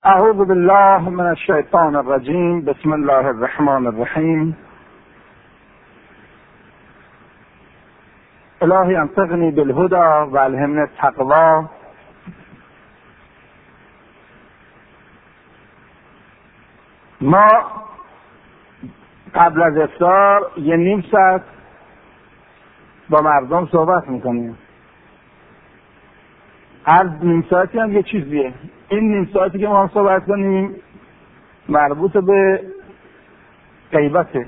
اعوذ بالله من الشیطان الرجیم. بسم الله الرحمن الرحیم. الهی انطقنی بالهدى و الهمنی التقوی. ما قبل از افطار یه نیم ساعت با مردم صحبت میکنیم. هر نیم ساعتی هم یه چیزیه. این نیم ساعتی که ما هم صحبت کنیم مربوط به غیبته،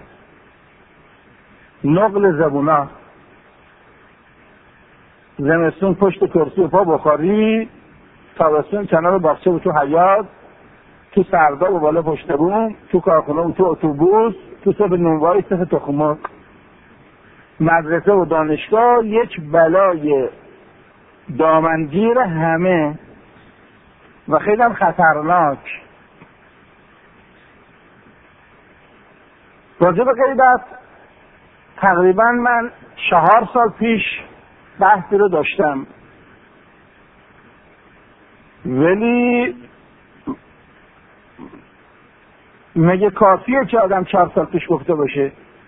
نقل زبونا. زمستون پشت کرسی و پا بخاری، تابستون کنار باغچه و تو حیاط، تو سرداب و بالا پشت بوم، تو کارخونه و تو اتوبوس، تو صبح نونوایی صف تخم‌مرغ، مدرسه و دانشگاه، یک بلای دامنگیر همه و خیلی هم خطرناک. راجع به غیبت تقریبا من 4 سال پیش بحثی رو داشتم، ولی مگه کافیه که آدم 4 سال پیش گفته باشه؟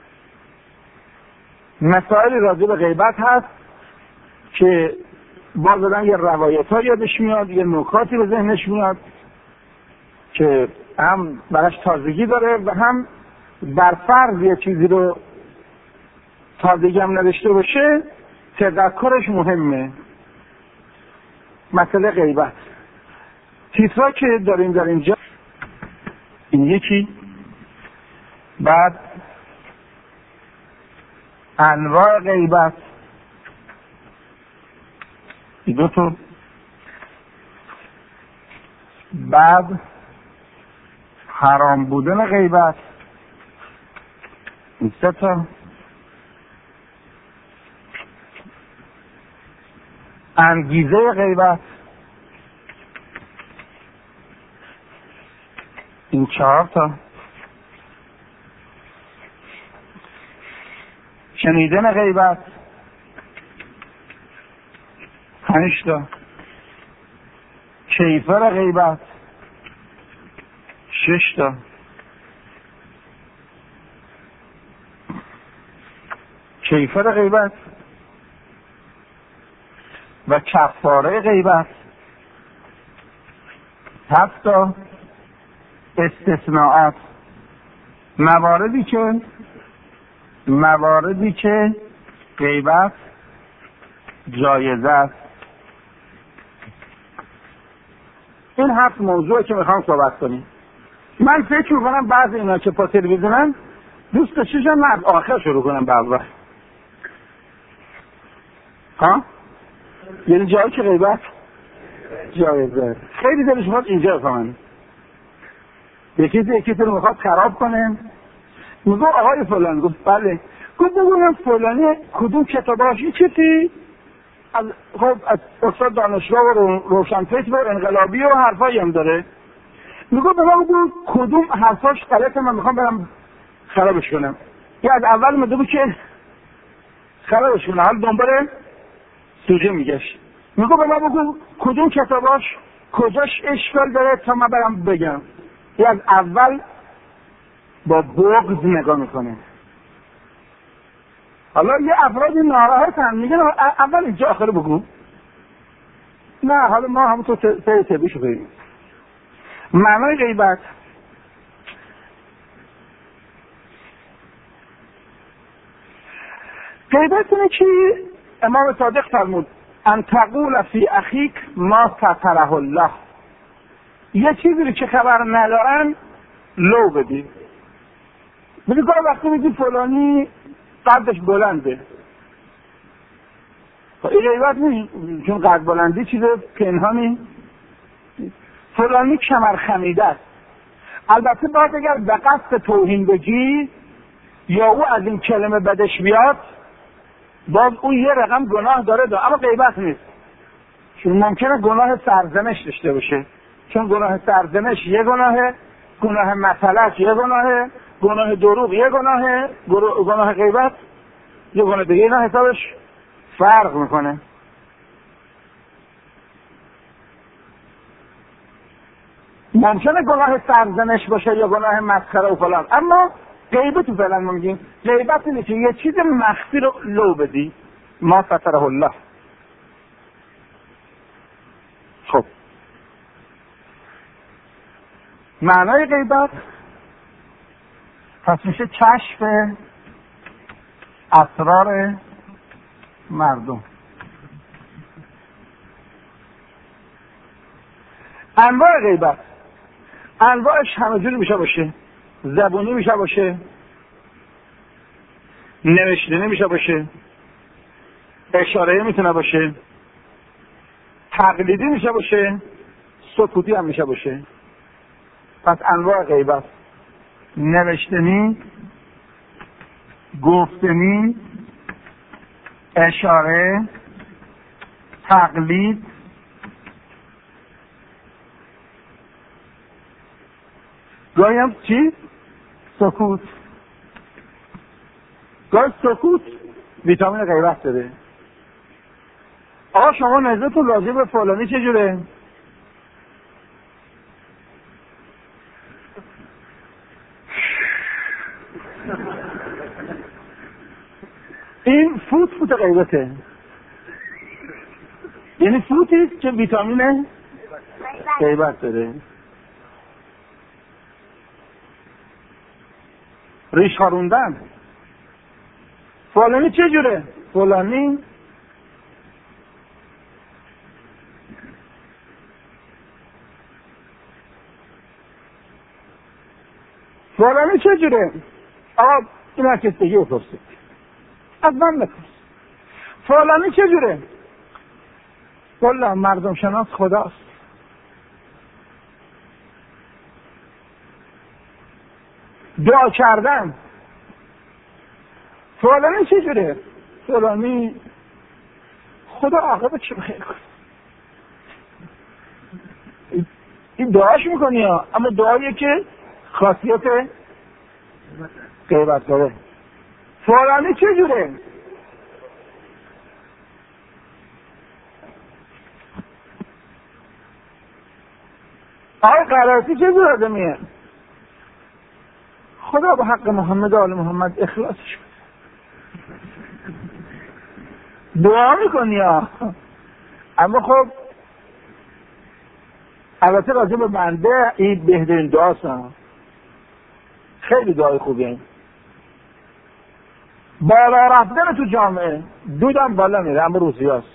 مسائلی راجع به غیبت هست که باز آدم یه روایت ها یادش میاد، یه نکاتی به ذهنش میاد که هم براش تازگی داره و هم برفرض یه چیزی رو تازگی هم نداشته باشه تذکرش مهمه. مسئله غیبت، تیترا که داریم در اینجا، این یکی، بعد انواع غیبت، این 2 تا، بعد حرام بودن غیبت، این 3 تا، انگیزه غیبت، این 4 تا، شنیدن غیبت 5 تا، کیفر غیبت 6 تا، کیفر غیبت و کفاره غیبت 7 تا، استثناءات، مواردی که غیبت جایز است. این 7 موضوعی که میخوام صحبت کنیم. من فکر میکنم بعضی اینا که پا تلویزیونن دوست داشتن من از آخر شروع کنم به اول. یعنی جایی که غیبت جایزه خیلی دلش میخواد اینجا بفهمن. یکی رو میخواد خراب کنه، میگو آقای فلان، گفت بله، گفت بگویم فلانی کدوم کتاباش این چیزی از استاد دانشگاه و روشنفکر و انقلابی و حرفایی هم داره. میگو به ما بگو کدوم حرفاش غلطه، من میخوام برم خرابش کنم. یا از اول میگو که خرابش کنم، حال دنبال سوژه میگشت. میگو به ما بگو کدوم کتاباش کجاش اشکال داره تا من برم بگم. یا از اول با بغض نگاه میکنه. حالا یه افرادی ناراحتن میگن اول اینجا آخر بگو. نه، حالا ما همونطور تبیشو بریم. معنای غیبت، غیبت اینه که امام صادق فرمود ان تقول فی اخیک ما ستره الله. یه چیزی رو که خبر ندارن لو بدی. بگی وقتی میگی فلانی قدش بلنده، این غیبت نیست، چون قد بلندی چیز پنهانی. فلانی کمر خمیده است. البته باید اگر به قصد توهین بگی یا او از این کلمه بدش بیاد، باز اون یه رقم گناه داره اما غیبت نیست. چون ممکنه گناه سرزنش داشته باشه، چون گناه سرزنش یه گناه مثلث یه گناه دروغ یه گناه غیبت یه گناه دیگه. اینا حسابش فرق میکنه. ممکنه گناه سرزنش باشه یا گناه مسخره و فلان، اما غیبت تو فعلا میگیم غیبت اینه که یه چیز مخفی رو لو بدی، ما ستره الله. خب معنای غیبت پس میشه کشف اسرار مردم. انواع غیبت، انواعش همه جوری میشه باشه، زبونی میشه باشه، نوشتنی میشه باشه، اشاره میتونه باشه، تقلیدی میشه باشه، سکوتی هم میشه باشه. پس انواع غیبت: نوشتنی، گفتنی، اشاره، تقلید، گاهی هم چی؟ سکوت. گاهی سکوت ویتامین غیبت داره. آقا شما نظرتون راجع به فلانی چجوره؟ این فوت غیبته، یعنی فوتیست که ویتامین غیبت داره. ریش خاروندن، فلانی چجوره؟ فلانی چجوره؟ آقا این هر کس بگی بپرسید، از من بپرس فلانی چجوره؟ والله مردم شناس خداست. دعا کردن، فلانی چجوره؟ فلانی خدا عاقبت چه بخیر کنه. این دعاش میکنی ها، اما دعاییه که خاصیت غیبت داره. فلانی چجوره؟ آقای قرائتی چجور آدمیه؟ خدا به حق محمد و آل محمد اخلاصش بده. دعا میکنی ها، اما خب البته راجع به بنده این بهترین دعاست، خیلی دعای خوبیه. بالا رفتن تو جامعه، دودم بالا میره اما روزیاست.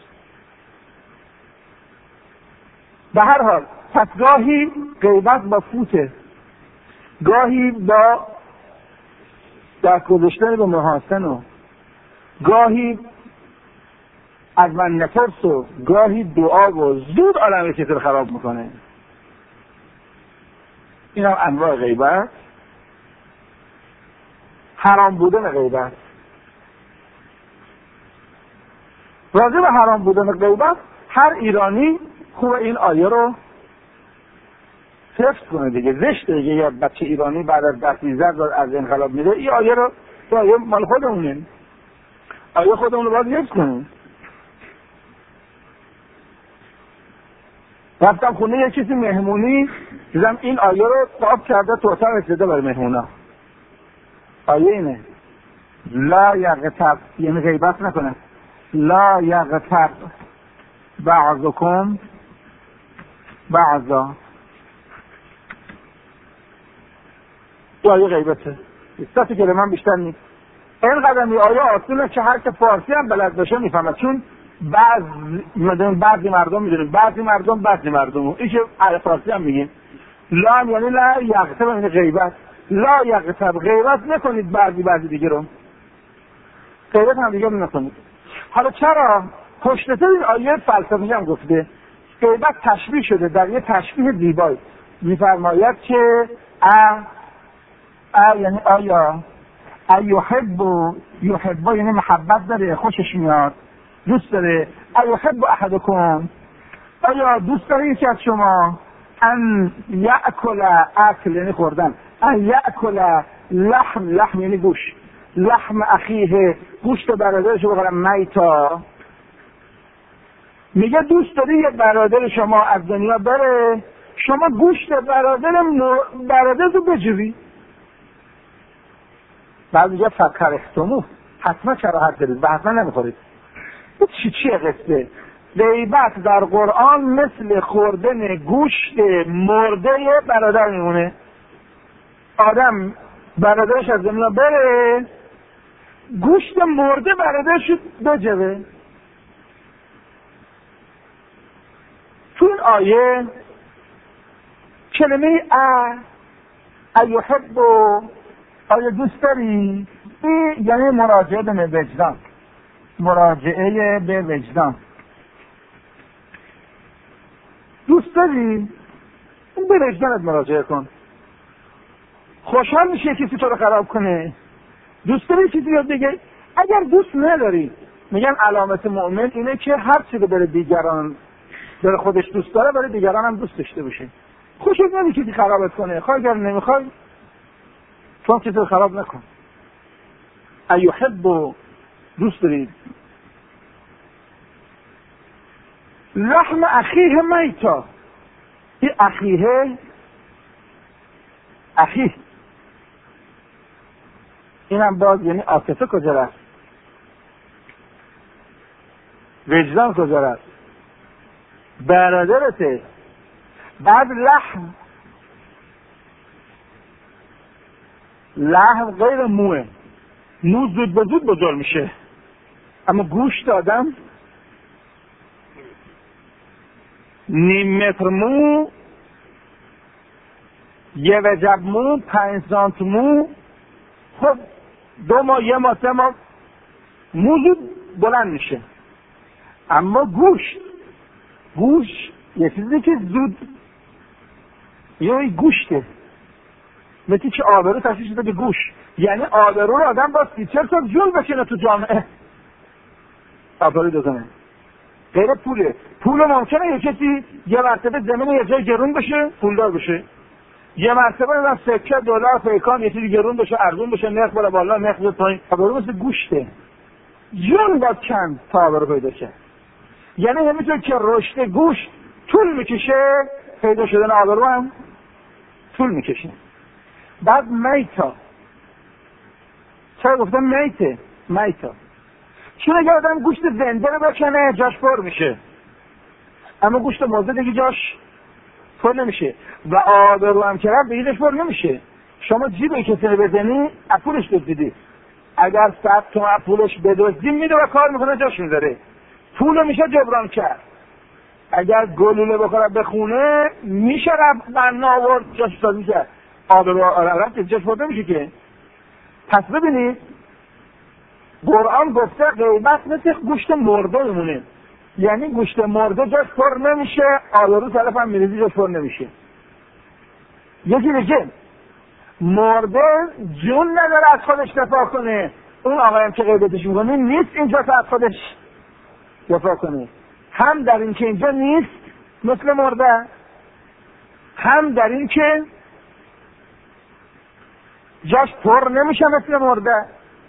به هر حال پس گاهی غیبت با فوته، گاهی با دست گذاشتن به محاسن و گاهی از من نفرس و گاهی دعا و زود عالم کسی رو خراب میکنه. این هم انواع غیبت. حرام بودن غیبت. راجع به حرام بودن غیبت هر ایرانی خوب این آیه رو حفظ کنه دیگه. زشته دیگه یا بچه ایرانی بعد از 10-12 از انقلاب میره این آیه رو، آیه مال خودمونه، آیه خودمون رو باید حفظ کنیم. رفتم خونه یه کسی مهمونی، دیدم این آیه رو صاف کرده توسعه رسیده برای مهمونا. آیه اینه لا یغتب، یعنی غیبت نکنه، لا یغتب بعضکم بعضا. این آیه غیبته، استاتی که من بیشتر نیست. این قدمی آیه آسونه که هر که فارسی هم بلد باشه میفهمد، چون بعضی مردم میدونیم، بعضی مردم این که فارسی هم میگیم لا یعنی لا یغتب، یعنی غیبت. لا یغتب، غیبت نکنید بعضی دیگه رو، غیبت هم دیگه نکنید. حالا چرا؟ پشت این آیه فلسفی هم گفته غیبت تشبیه شده در یه تشبیه زیبایی، میفرماید که یعنی آیا یحب یعنی محبت داره، خوشش میاد، دوست داره. یحب احدکم، آیا دوست داره یکی از شما ان یأکل، اکل یعنی خوردن، ان یأکل لحم یعنی گوشت، لحم اخیه، گوشت برادرش رو بخورم میتا. میگه دوست داری یه برادر شما از دنیا بره، شما گوشت برادر رو بجوی. بعد میگه فکرختمو، حتما کراهت دارید و حتما نمیخورید. چیه قصه؟ غیبت در قرآن مثل خوردن گوشت مرده برادر میمونه. آدم برادرش از دنیا بره، گوشت مرده برادرش بجوه. تو این آیه کلمه ایحب آیا دوست داری؟ این یعنی مراجعه به وجدان، مراجعه به وجدان. دوست داری؟ این به وجدانت مراجعه کن. خوشحال میشه کسی تو رو خراب کنه؟ دوست داری چیزی یاد بگه؟ اگر دوست نداری، میگن علامت مؤمن اینه که هر چی رو برای دیگران، برای خودش دوست داره، برای دیگران هم دوست داشته باشه. خوشت نمیاد کسی خرابت کنه، خواهی اگر نمیخوای تو هم چیزی رو خراب نکن. ایحب، دوست دارید. لحم اخیه میتا، این اخیه اینم باز یعنی عاطفه کجا رفت؟ وجدان کجا رفت؟ برادرته. بعد لحم غیر موه، مو زود به زود بزرگ میشه، اما گوشت آدم نیم متر مو، یه وجب مو، 5 سانت مو، خب 2 ماه 1 ماه 3 ماه مو زود بلند میشه. اما گوشت یه چیزی که زود یه گوشته، مثل که آبرو تشکیل شده به گوش، یعنی آبرو رو آدم با 30-40 سال جون بکنه تو جامعه آبرو دوزنه. غیر پول ممکنه یه کسی یه مرتبه زمین یه جای گرون بشه پولدار بشه، یه مرتبه نمیدونم سکه دلار پیکان یه چیزی گرون بشه ارزون بشه، نرخ بالا بالا نرخ بیاد پایین. آبرو مثل گوشته، جون باید کند تا آبرو پیدا شه. یعنی همینطور که رشد گوشت طول میکشه، پیدا شدن آبرو هم طول میکشه. بعد میتا، چرا گفتم میتا؟ چون اگر آدم گوشت زنده رو بکنه جاش پر میشه، اما گوشت مرده دیگه جاش پر نمیشه و آبرو هم که رفت دیگه پر نمیشه. شما جیب کسی رو بزنی پولش دزدیدی، اگر 100 تومن پولش بدزدی میده و کار میکنه جاش میذاره، پولو میشه جبران کرد. اگر گلوله بخوره بخونه میشه رفت بنا آورد جاش سازی کرد، آبرو رفت جاش پر نمیشه که. پس ببینید قرآن گفته غیبت مثل گوشت مرده میمونه، یعنی گوشت مرده جاش پر نمیشه، آبرو طرف هم میریزی جاش پر نمیشه. یکی دیگه مرده جون نداره از خودش دفاع کنه، اون آقایم که غیبتش میکنه نیست اینجا که از خودش دفاع کنه، هم در این که اینجا نیست مثل مرده، هم در این که جاش پر نمیشه مثل مرده،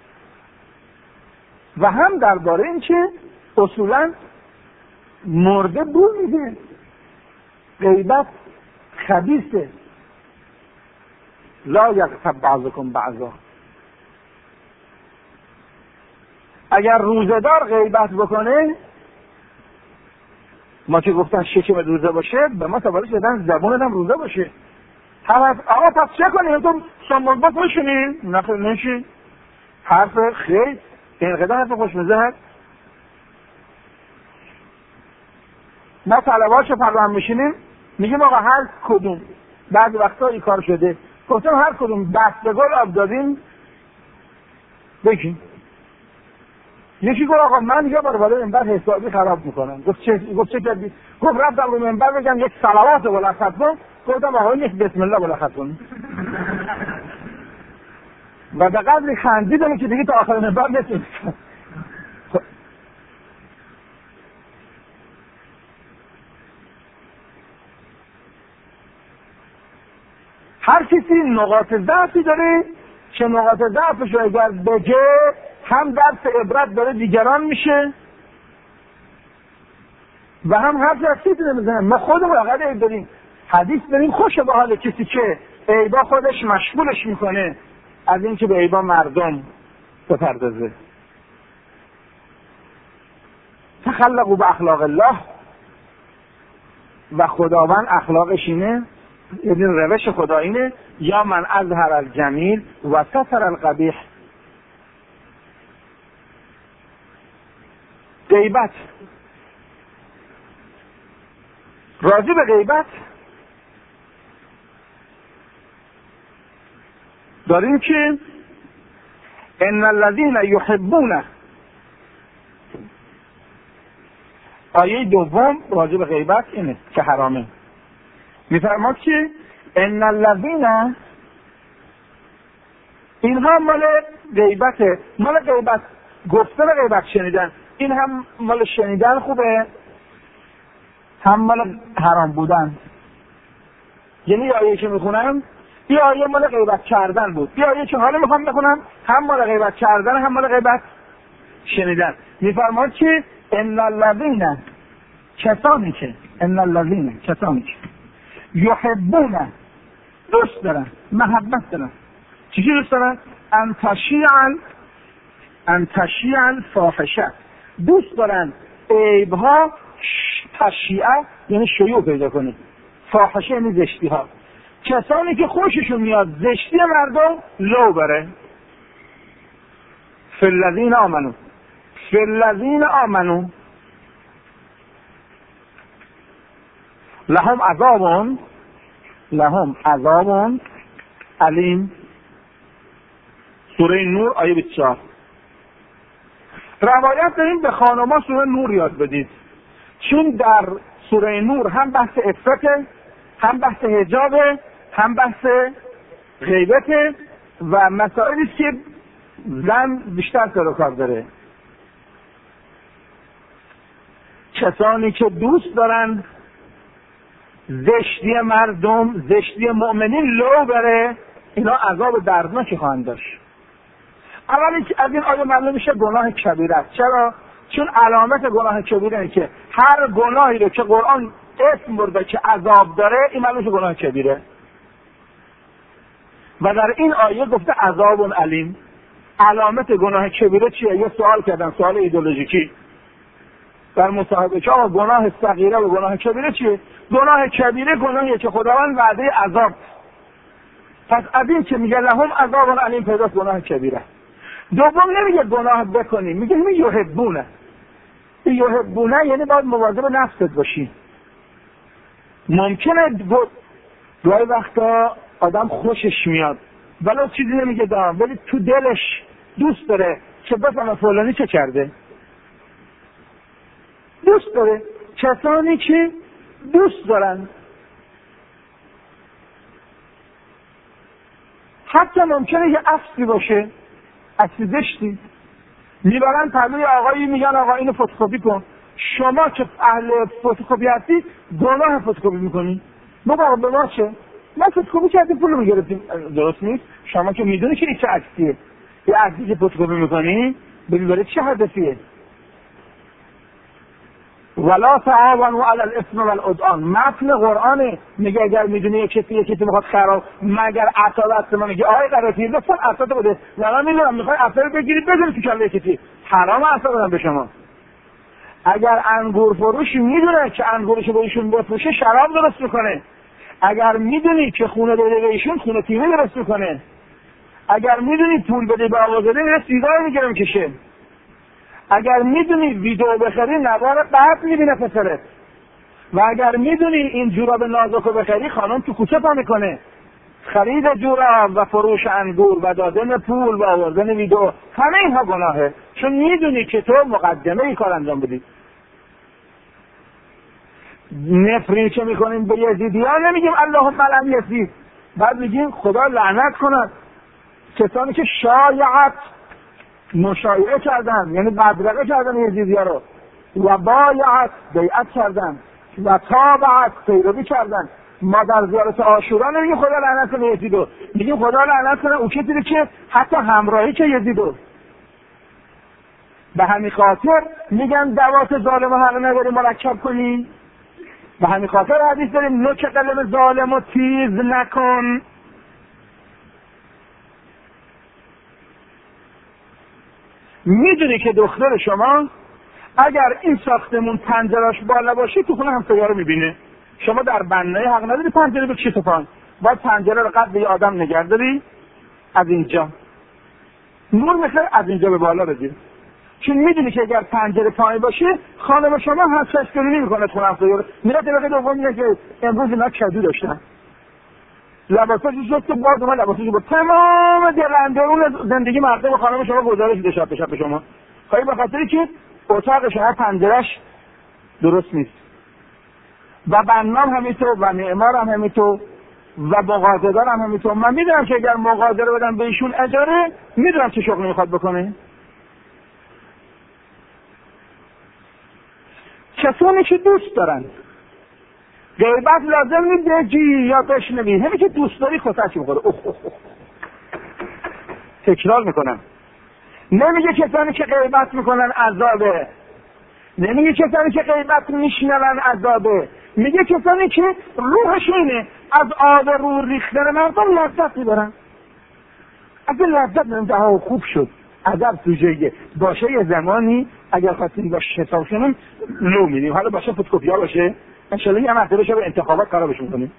و هم درباره این که اصولا مرده بو میده. غیبت خبیثه. لا یغتب بعضکم بعضا. اگر روزه‌دار غیبت بکنه، ما که گفتن شکم روزه باشه، به ما سوالش دادن زبونت هم روزه باشه. آقا پس چه کنیم؟ تو سنبالبات بشونیم؟ نخیر نشین. حرف خیر اینقدر حرف خوشمزه هست. ما طلبه‌هاشو پروان میشینیم میگیم آقا هر کدوم بعضی وقتا این کار شده، گفتم هر کدوم دست گل آب دادیم بگیم. یکی گفت آقا من دیگه بالا منبر حسابی خراب میکنم. گفت چه کردی؟ گفت رفتم رو منبر بگم یک صلوات بالا ختم کن. گفتم آقا یک بسم الله بالا ختم کن. و به قدری خندیدم که دیگه تا آخر منبر نتونستم. هر کسی نقاط ضعفی داره که نقاط ضعفش رو اگر بگه هم درس عبرت داره دیگران میشه و هم حرف از چیزی نمیزنن. ما خودمون اقل عیب داریم. حدیث داریم خوشه به حال کسی که عیبا خودش مشغولش میکنه از اینکه به عیبا مردم بپردازه. تخلقوا به اخلاق الله، و خداوند اخلاقش اینه، یعنی روش خدا اینه، یا من اظهر الجمیل و ستر القبیح. غیبت، راجع به غیبت داریم که ان الذين يحبون، آیه دوم راجع به غیبت اینه که حرامه، میفرماد که ان الذين، اینها مال غیبته، مال غیبت گفتن غیبت شنیدن، این هم مال شنیدن خوبه هم مال حرام بودن. یعنی آیه که میخونم این آیه مال غیبت کردن بود، این آیه که حالا میخوام بخونم هم مال غیبت کردن هم مال غیبت شنیدن. میفرماد که ان الذين، کسانی که یحبون، دوست دارن، محبت دارن، چی دوست دارن؟ ان تشیع الفاحشه، دوست دارن عیبها تشیعه یعنی شیوع پیدا کنه، فاحشه یعنی زشتی ها، کسانی که خوششون میاد زشتی مردم لو بره. فالذین آمنوا لهم عذاب علیم. سوره نور آیه 24. روایت داریم به خانوما سوره نور یاد بدید، چون در سوره نور هم بحث عفته، هم بحث حجابه، هم بحث غیبته و مسائلی که زن بیشتر سر و کار داره. کسانی که دوست دارن زشتی مردم، زشتی مؤمنین لو بره، اینا عذاب دردناکی خواهند داشت. اولی که از این آیه معلوم میشه گناه کبیره است. چرا؟ چون علامت گناه کبیره اینه که هر گناهی رو که قرآن اسم برده که عذاب داره این معلوم میشه گناه کبیره. و در این آیه گفته عذاب علیم. علامت گناه کبیره چیه؟ یه سوال کردن، سوال ایدئولوژیکی در مصاحبه که گناه صغیره و گناه کبیره چیه؟ گناه کبیره گناهیه که خداوند وعده عذاب، پس از این که میگه لهم عذاب علیم پیداست گناه کبیره. دوم نمیگه گناه بکنی، میگه یحبونه. یحبونه یعنی باید مواظب نفست باشی. ممکنه گاهی وقتا آدم خوشش میاد ولی چیزی نمیگه دارم، ولی تو دلش دوست داره که بفهمه فلانی چه کرده. دوست داره. کسانی که دوست دارن، حتی ممکنه یه عکسی باشه، عکس زشتی، میبرن پهلوی آقایی میگن آقا اینو فتوکپی کن. شما که اهل فتوکپی هستید گناه فتوکپی میکنی. بابا به ما چه؟ ما فتوکپی کردیم پول میگرفتیم. درست نیست؟ شما که میدونی که این چه عکسیه، یه عکسی که فتوکپی میکنی ببین برای چه هدفیه. ولا تعاونوا علی الاثم والعدوان، متن قرآنه. میگه اگر میدونی یه کسی میخواد خراب، مگر عطا دست ما میگه آقای قرافی لطفا عطا بده، نه میدونم میخوای عطا بگیرید بزنید تو کله کسی، حرام عطا بدم به شما. اگر انگور فروش میدونه که انگورشو به ایشون بفروشه شراب درست میکنه، اگر میدونی که خونه بده به ایشون خونه تیمه درست میکنه، اگر میدونی پول بده به آقازاده میره سیگار میگیره میکشه، اگر میدونی ویدیو بخری نوار قهر میبینه پسرت، و اگر میدونی این جوراب نازکو بخری خانم تو کوچه پا میکنه. خرید جوراب و فروش انگور و دادن پول و آوردن ویدیو همه اینها گناهه، چون میدونی که تو مقدمه این کار انجام بدی. نفرین که میکنیم به یزیدیان نمیگیم اللهم لعن یزید، بعد میگیم خدا لعنت کند کسانی که شایعت مشایعه کردن، یعنی بدرقه کردن یزیدی‌ها رو، و بایعت بیعت کردن و تابعت پیروی کردن. ما در زیارت عاشورا نمیگیم خدا لعنت کنه یزیدو، میگیم خدا لعنت کنه اون کسی که حتی همراهی که یزیدو. به همین خاطر میگن دوات ظالم حق نداری مرکب کنی، به همین خاطر حدیث داریم نوک قلم ظالم و تیز نکن. میدونی که دختر شما اگر این ساختمون پنجره‌اش بالا باشه تو خونه همسایه‌ها رو میبینه. شما در بنای حق نداری پنجره بکشی تو پایین، باید پنجره رو قد یه آدم نگه داری، از اینجا نور میخواد از اینجا به بالا بدی، چون میدونی که اگر پنجره پایین باشه خانم شما هم چشمگیری نمیکنه خونه همسایه‌ها رو. میره طبقه دوم میگه که امروز اینا کدو داشتن، لباساشو شست و باز اومد لباساشو با تمام درندرون زندگی مردم خانم شما گزارش میده شب به شما. خواهی به خاطری که اتاق شما پنجره‌اش درست نیست و بنام همینطور و معمار هم همینطور و مغازه‌دار هم همینطور. من میدونم که اگر مغازه رو بدم به ایشون اجاره میدونم چه شغلی میخواد بکنه. کسانی که دوست دارن غیبت لازم نیست بگی یا بشنوی، همین که دوست داری خوشش میخوره. تکرار میکنم، نمیگه کسانی که غیبت میکنن عذابه، نمیگه کسانی که غیبت میشنون عذابه، میگه کسانی که روحشونه از آب رو ریختن مردم لذت میبرن. اگه لذت نمیده خوب شد عذاب سوژه باشه یه زمانی اگر خواستیم باش حساب کنیم لو میدیم، حالا باشه فتوکپیا باشه انشالله یه مرتبه شب انتخابات خرابش میکنیم.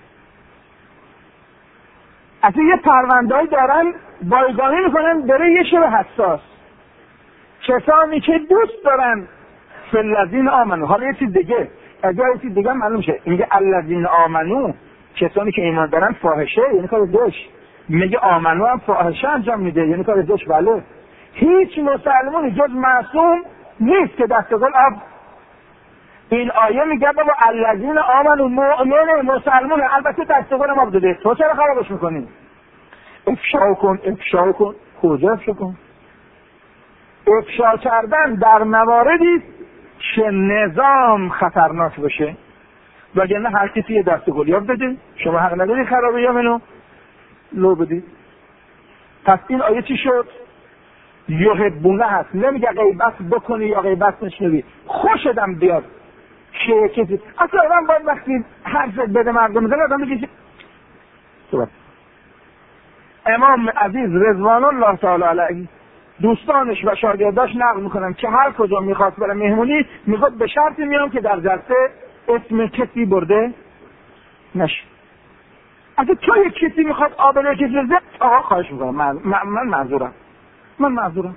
اصلا یه پرونده‌ای دارن بایگانی میکنن برای یه شب حساس، کسانی که دوست دارن فالذین آمنو. حالا یه چیز دیگه از یه چیز دیگه معلوم شه، میگه الذین آمنو کسانی که ایمان دارن فاحشه یعنی کار دوش، میگه آمنو هم فاحشه انجام میده یعنی کار دوش. بله هیچ مسلمانی جز معصوم نیست که دست گل آب. این آیه میگه بابا الذین آمنو مؤمن مسلمان البته دست گل ما بده، تو چرا خرابش میکنی؟ افشا کن. کجا افشا کن؟ افشا کردن در مواردی که نظام خطرناک باشه، وگرنه هر کسی یه دست گل یاب بده، شما حق نداری خرابه یا منو لو بدید. پس این آیه چی شد؟ یحبونه هست، نمیگه غیبت بکنی یا غیبت نشنوی، خوشدم بیاد که کسی اصلا آدم باید وقتی حرف بده مردم میزنه آدم بگه صحبت. امام عزیز رضوان الله تعالی علیه دوستانش و شاگرداش نقل میکنن که هر کجا میخواست برای مهمونی میخواد به شرطی میام که در جلسه اسم کسی برده نشه. اگه تو یک کسی میخواد آبله کسی بزد آقا خواهش میکنم من معذورم.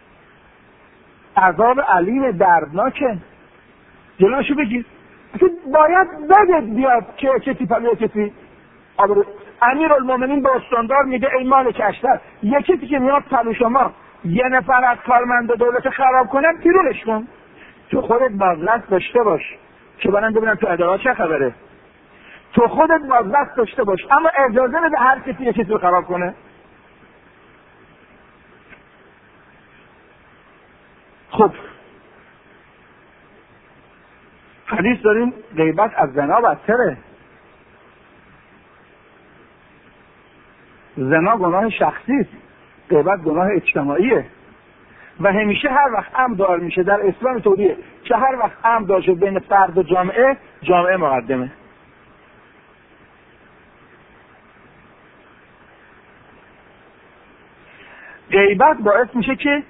عذاب علیم دردناکه، جلوشو بگیر. اصلا باید بگید بیاد که کسی پلیه کسی آبله. امیرالمومنین با استاندار میگه ای مالک اشتر، یکی که میاد پلو شما یه نفر از کارمند دولت خراب کنن بیرونش کن. تو خودت بازدست داشته باش که برن ببینن تو ادارات چه خبره، تو خودت بازدست داشته باش اما اجازه نده هر کسی یه چیزی رو خراب کنه. خب حدیث داریم غیبت از زنا بدتره. زنا گناه شخصی است، غیبت گناه اجتماعیه و همیشه هر وقت امر دار میشه در اسلام طوریه که هر وقت امر دار شد بین فرد و جامعه مقدمه. غیبت باعث میشه که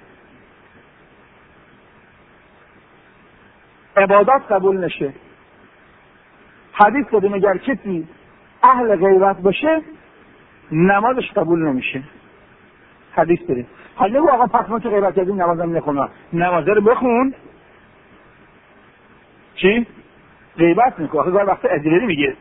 عبادات قبول نشه. حدیث داریم اگر کسی اهل غیبت باشه نمازش قبول نمیشه. حدیث داریم. حالا آقا پس ما که غیبت کردیم نمازم نخونم، نمازه رو بخون. چی؟ غیبت نکن. آخه وقت اجری میگه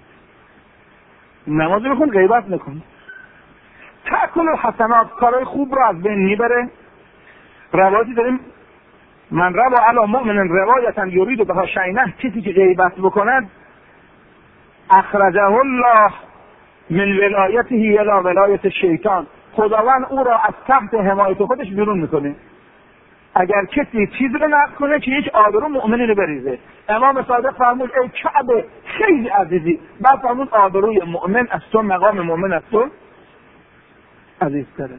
نماز بخون غیبت نکن. تأکل الحسنات کارهای خوب رو از بین میبره. روایتی داریم من روا علی مؤمن روایتا یرید بها شینه، کسی که غیبت بکند اخرجه الله من ولایته الی ولایت شیطان، خداوند او را از تحت حمایت خودش بیرون میکنه. اگر کسی چیز رو نقد کنه که یک آبرو مؤمنی رو بریزه، امام صادق فرمود ای کعبه خیلی عزیزی، بعد فرمود آبروی مؤمن از تو، مقام مؤمن از تو عزیزتره.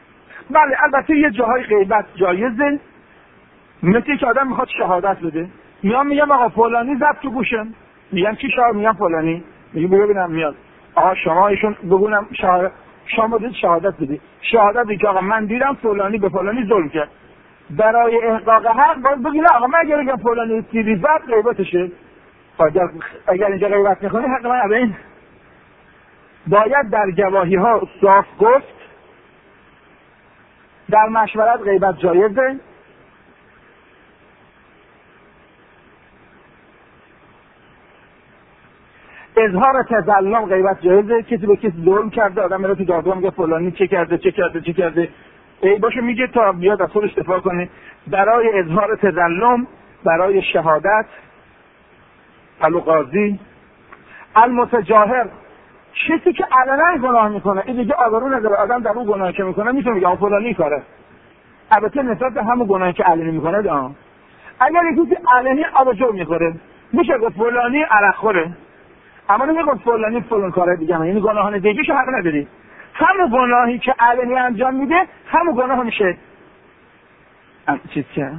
بله البته یه جاهای غیبت جایزه، مثل که آدم میخواد شهادت بده میگم آقا فلانی زد تو گوشم. میگم کی شاهد؟ میگم فلانی. میگه ببینم میاد. آقا شما ایشون بگونم شما دید شهادت بدید. شهادت بدید که آقا من دیدم فلانی به فلانی ظلم کرد. برای احقاق حق باید بگید آقا من اگر بگم فلانی سیری زد غیبتشه. اگر اینجا غیبت میکنی حق من این. باید در گواهی ها صاف گفت. در مشورت غیبت جایزه. اظهار تظلم غیبت جایزه. کسی به کسی ظلم کرده، آدم میره تو دادگاه میگه فلانی چه کرده ای باشه میگه تا بیاد از خودش دفاع کنه. برای اظهار تظلم، برای شهادت، القاضی. المتجاهر، کسی که علنا گناه میکنه، این دیگه آبرو نداره. آدم در اون گناهی که میکنه میتونه بگه فلانی کاره، البته نسبت به همون گناهی که علنی میکنه ده. اگر یکی علنی آبجو میخوره میشه گفت فلانی عرق خوره، اما نمیگه فلانی فلان کاره دیگه. این گناهان دیگه‌شو حق نداری. همون گناهی که علنی انجام میده همون گناه میشه چیز که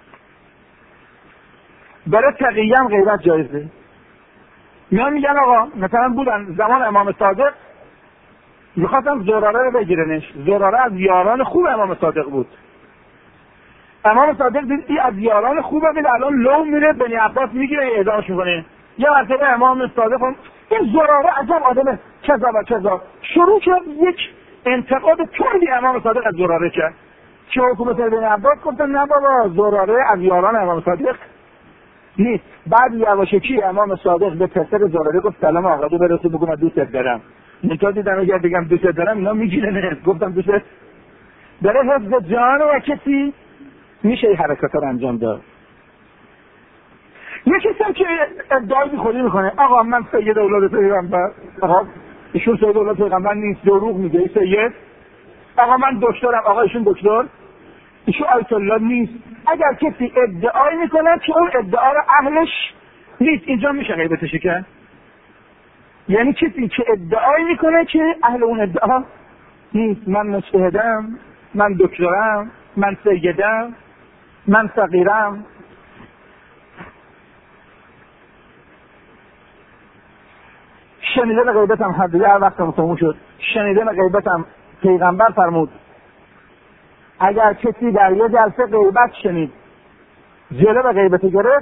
برای تقییم غیبت جایزه. میگن آقا مثلا بودن زمان امام صادق میخواستم زراره رو بگیرنش. زراره از یاران خوب امام صادق بود. امام صادق دید این از یاران خوبه، ولی الان لو میره بنی عباس میگیره اعدامش میکنه. یه مرتبه امام صادق این زراره عجب آدم کذا شروع کرد یک انتقاد کلی امام صادق از زراره کرد که حکومت بنی عباس گفتن نه بابا زراره از یاران امام صادق نیست. بعد یواشکی امام صادق به پسر زراره گفت سلام آقا دو برسه بگو من دوستت دارم. منتها دیدم اگر بگم دوستت دارم اینا میگیره نه. گفتم دوستت برای حفظ جان و کسی میشه این حرکات رو انجام داد. یکی هم که ادعای خودی میکنه آقا من سید اولاد پیغمبر، آقا ایشون سید اولاد پیغمبر نیست، دروغ میگه. سید آقا من دکترم، آقا ایشون دکتر، ایشون آیت الله نیست. اگر کسی ادعای میکنه که اون ادعا رو اهلش نیست، اینجا میشه غیبتش کرد. یعنی کسی که ادعای میکنه که اهل اون ادعا نیست. من مجتهدم، من دکترم، من سیدم، من فقیرم. شنیدن غیبتم حدیه وقتم تموم شد. شنیدن غیبتم پیغمبر فرمود اگر کسی در یه جلسه غیبت شنید جلوه غیبت گرفت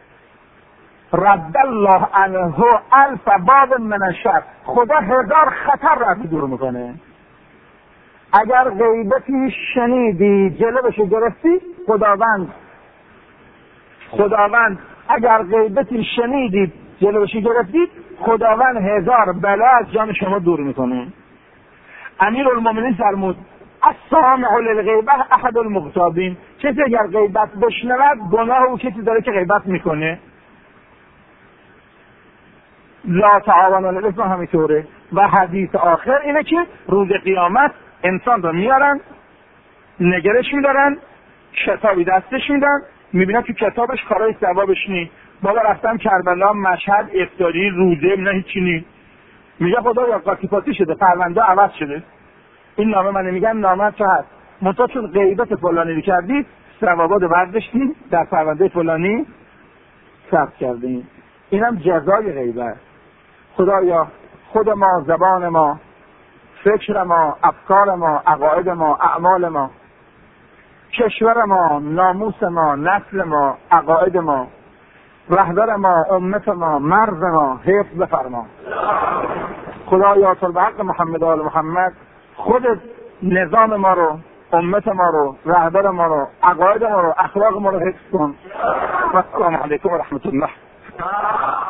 رد الله عنه الف باب من الشر، خدا 1000 خطر را دور میکنه. اگر غیبتی شنیدی جلوش گرفتی خداوند اگر غیبتی شنیدی جلوش گرفتی خداوند 1000 بلا از جان شما دور میکنه. امیرالمومنین فرمود السامع للغیبه احد المغتابین، کسی اگر غیبت بشنود گناه او کسی داره که غیبت میکنه. لا تعاونوا علی الاثم همینطوره. و حدیث آخر اینه که روز قیامت انسان رو میارن نگرش میدارن، کتابی دستش میدن، میبینن تو کتابش کارای ثوابش نی. بابا رفتم کربلا، مشهد، افطاری، روزه، نه هیچی نی. میگه خدا یا قاطی پاتی شده، پرونده عوض شده. این نامه من میگم نامه چه هست؟ منتها چون غیبت فلانی کردی ثوابات برداشتی در پرونده فلانی ثبت کردین. اینم جزای غیبت. خدایا خود ما، زبان ما، فکر ما، افکار ما، عقاید ما، اعمال ما، کشور ما، ناموس ما، نسل ما، عقاید ما، رهبر ما، امت ما، مرز ما حفظ بفرما. خدایا تو به حق محمد و آل محمد خود نظام ما رو، امت ما رو، رهبر ما رو، عقاید ما رو، اخلاق ما رو حفظ کن. و السلام علیکم و رحمت الله.